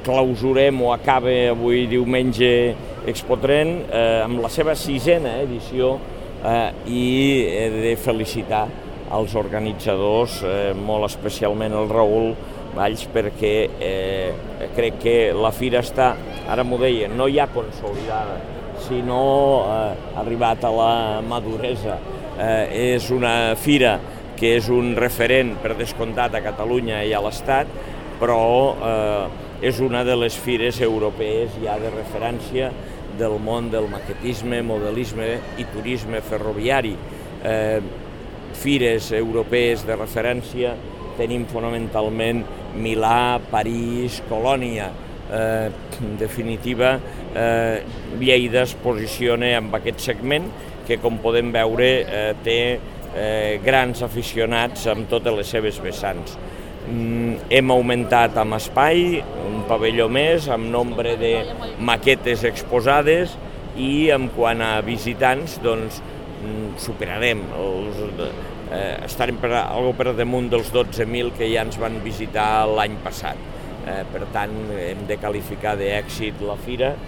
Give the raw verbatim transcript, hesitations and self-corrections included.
clausurem o acaba avui diumenge Expotren amb la seva sisena edició i he de felicitar els organitzadors, molt especialment el Raül Valls, perquè crec que la fira està, ara m'ho deia, no ja consolidada, sinó arribat a la maduresa. És una fira que és un referent, per descomptat, a Catalunya i a l'Estat, però és una de les fires europees ja de referència del món del maquetisme, modelisme i turisme ferroviari. Fires europees de referència tenim fonamentalment Milà, París, Colònia. En definitiva, Lleida es posiciona en aquest segment que, com podem veure, té grans aficionats amb totes les seves vessants. Hem augmentat amb espai, un pavelló més, amb nombre de maquetes exposades i en quant a visitants, doncs, superarem, estarem per, algo per damunt dels dotze mil que ja ens van visitar l'any passat. Per tant, hem de qualificar d'èxit la fira.